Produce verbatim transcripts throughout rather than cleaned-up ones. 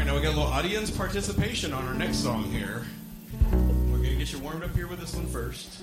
right, now we got a little audience participation on our next song here. We're going to get you warmed up here with this one first.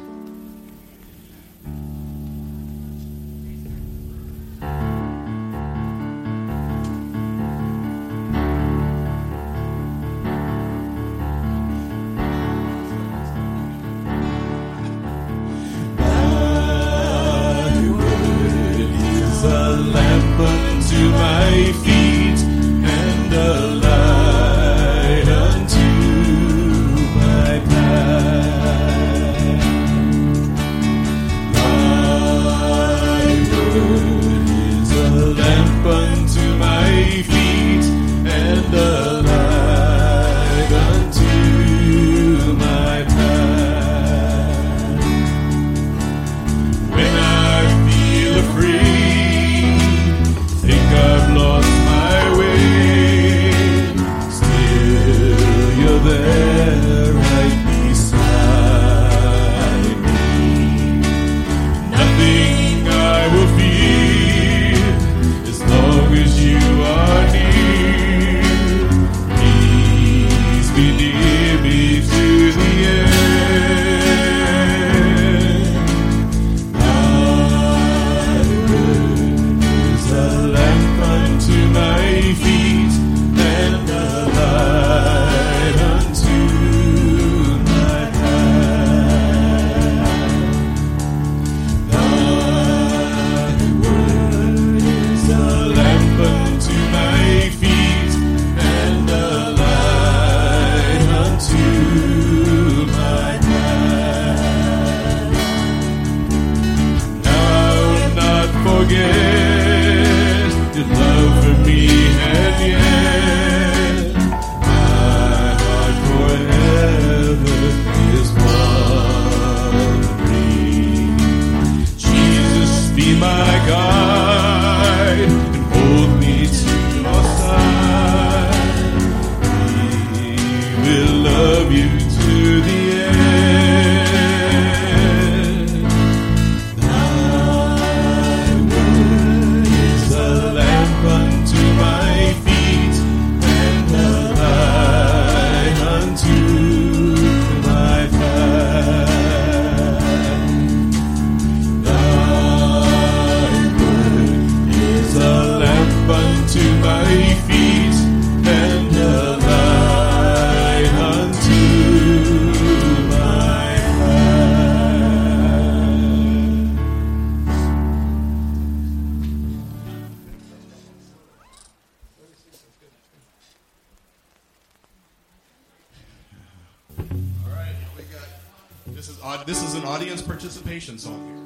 This is an audience participation song here.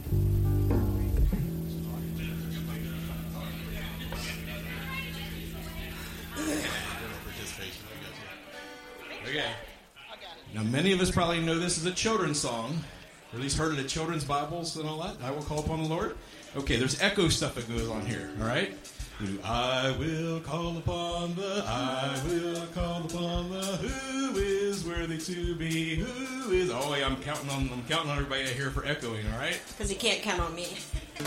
Okay. Now, many of us probably know this as a children's song, or at least heard it at children's Bibles and all that. I will call upon the Lord. Okay, there's echo stuff that goes on here, all right? I will call upon the, I will call upon the, who is worthy to be, who is, oh, yeah, I'm counting on, I'm counting on everybody here for echoing, all right? Because he can't count on me.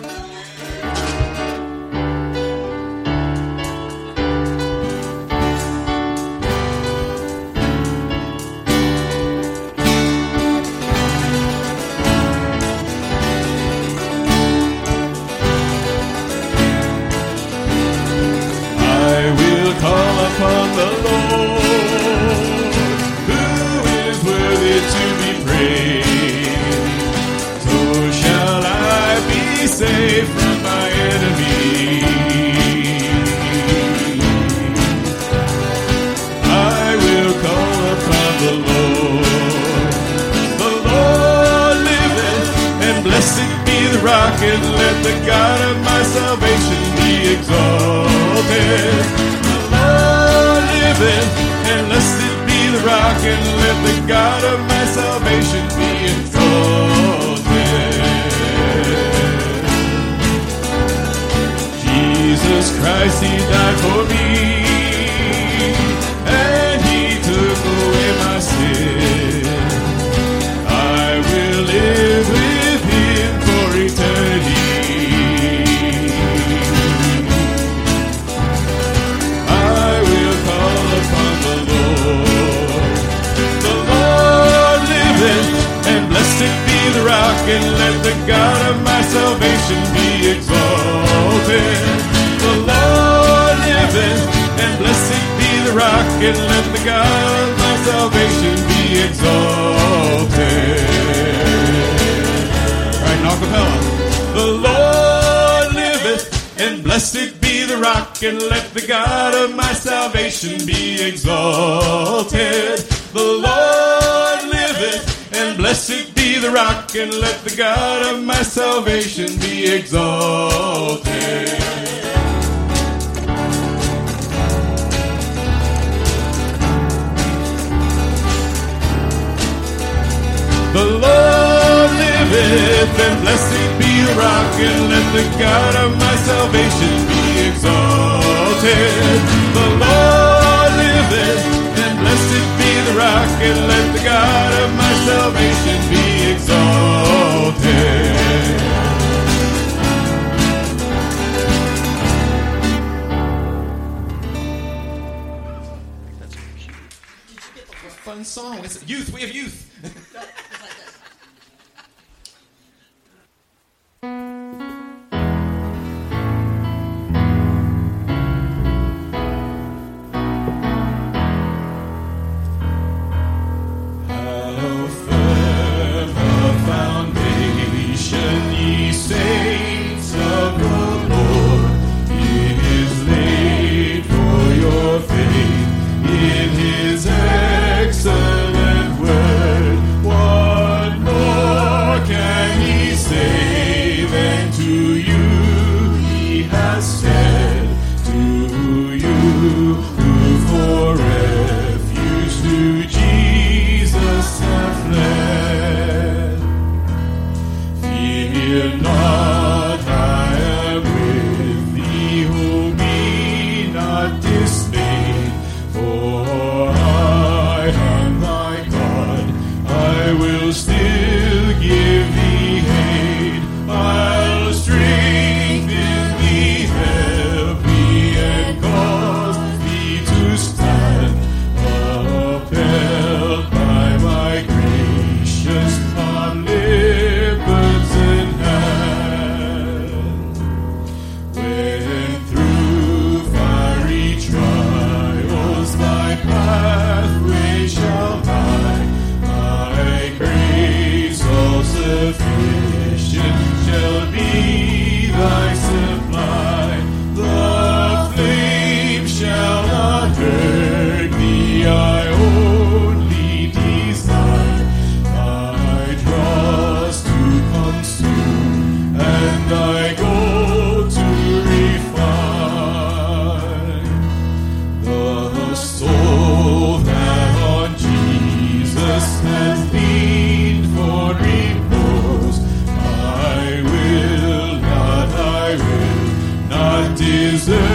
Upon the Lord, who is worthy to be praised, so shall I be saved from my enemy. I will call upon the Lord. The Lord liveth, and blessed be the rock, and let the God of my salvation be exalted. And blessed be the rock, and let the God of my salvation be exalted. Jesus Christ, he died for me, and he took away my sin. I will live with him for eternity. I will call and let the God of my salvation be exalted. All right, an acapella. The Lord liveth, and blessed be the rock, and let the God of my salvation be exalted. The Lord liveth, and blessed be the rock, and let the God of my salvation be exalted. The Lord liveth, and blessed be the rock, and let the God of my salvation be exalted. The Lord liveth, and blessed be the rock, and let the God of my salvation be exalted. Fun song. It's youth. We have youth. Deserve